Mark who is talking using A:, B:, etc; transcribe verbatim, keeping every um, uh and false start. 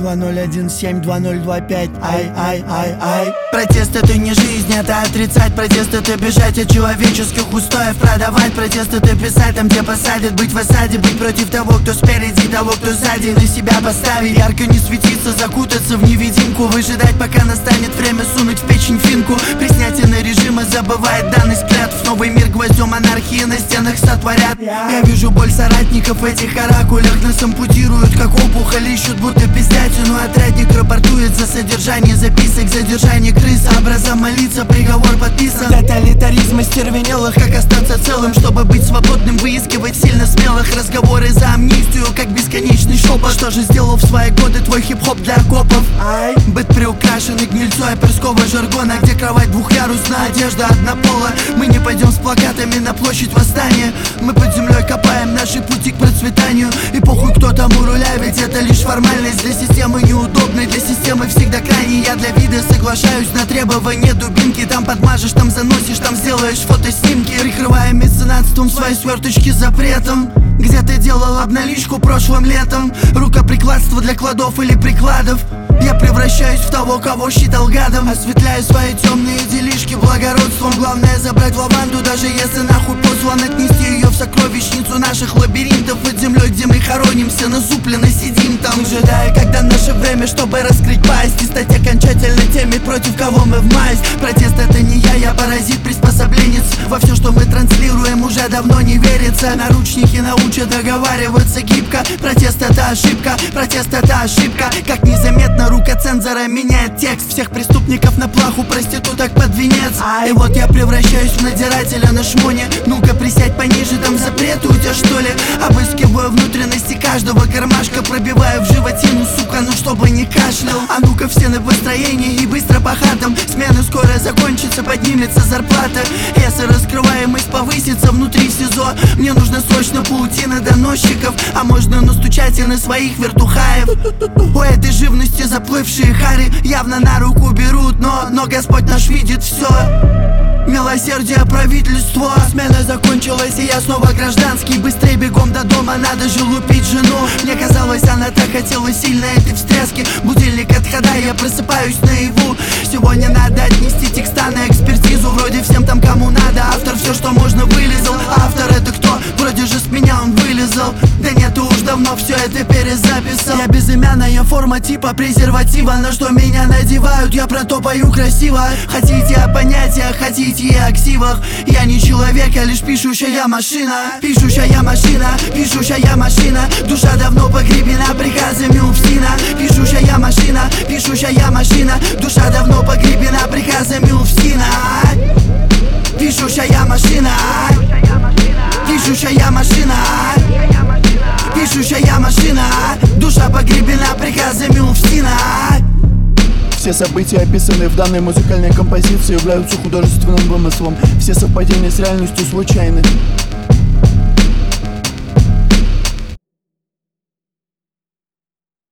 A: два ноль один семь два ноль два пять. Ай, ай, ай, ай. Протест — это не жизнь, это отрицать. Протест — это бежать от человеческих устоев, продавать. Протест — это писать там, где посадят. Быть в осаде, быть против того, кто спереди, того, кто сзади. На себя поставить, ярко не светиться, закутаться в невидимку. Выжидать, пока настанет время, сунуть в печень финку. При снятии на режима забывает данность клятв. Новый мир гвоздем анархии на стенах сотворят. Я вижу боль соратников в этих каракулях. Нас ампутируют, как опухоль, ищут будто пиздятину. Отрядник рапортует за содержание записок, задержание крыс. Образом молиться, приговор подписан. Тоталитаризм остервенелых, как остаться целым, чтобы быть свободным, выискивать сильно смелых. Разговоры за амнистию, как бесконечный шепот. Что же сделал в свои годы твой хип-хоп для окопов? Ай. Быть приукрашенный гнильцой оперского жаргона, где кровать двухъярусная, одежда однопола. Мы не пойдем с плакатами на площадь восстания. Мы под землей копаем наши пути к процветанию. И похуй, кто там у руля, ведь это лишь формальность. Для системы неудобной, для системы всегда крайней. Я для вида соглашаюсь на требования дубинки. Там подмажешь, там заносишь, там сделаешь фотоснимки. Прикрывая меценатством свои сверточки запретом. Где ты делал обналичку прошлым летом? Рукоприкладство для кладов или прикладов. Я превращаюсь в того, кого считал гадом. Осветляю свои темные делишки благородством. Главное забрать лаванду, даже если нахуй послан. Отнести ее в сокровищницу наших лабиринтов. Под землей, где мы хоронимся, насупленно сидим там, ожидая, когда наше время, чтобы раскрыть пасть и стать окончательно теми, против кого мы в масть. Протест — это не я, я паразит, приспособленец. Во все, что мы транслируем, уже давно не верится. Наручники научат договариваться гибко. Протест — это ошибка, протест — это ошибка. Как незаметно рука цензора меняет текст. Всех преступников на плаху, проституток под венец. И вот я превращаюсь в надзирателя на шмоне. Ну-ка присядь пониже, там запреты у тебя что ли? Обыскиваю внутренности каждого кармашка. Пробиваю в животину, сука, ну чтобы не кашлял. А ну-ка все на построении и быстро по хатам. Смены скоро закончится, поднимется зарплата. Если раскрываемость повысится внутри СИЗО, мне нужно срочно паутина доносчиков. А можно настучать и на своих вертухаев. У этой живности заплывшие хари явно на руку берут, но, но Господь наш видит все. Милосердие правительства. Смена закончилась, и я снова гражданский. Быстрей бегом до дома, надо же лупить жену. Мне казалось, она так хотела сильно этой встряски. Будильник отхода, я просыпаюсь наяву. Сегодня надо отнести текста на экспертизу. Вроде всем там, кому надо. Автор все, что можно, вылезал. Автор это кто? Вроде же с меня он вылезал. Да нет, уж давно все это перезаписал. Я безымянная форма типа презерватива. На что меня надевают, я про то пою красиво. Хотите о понятиях, хотите и о ксивах. Я не человек, я лишь пишущая машина. Пишущая машина, пишущая машина. Душа давно погребена приказами Уфсина. Пишущая машина, пишущая машина. Душа давно погребена приказами Уфсина. Пишущая машина, пишущая машина, пишущая машина. Душа погребена приказами Уфсина. Все события, описанные в данной музыкальной композиции, являются художественным вымыслом. Все совпадения с реальностью случайны.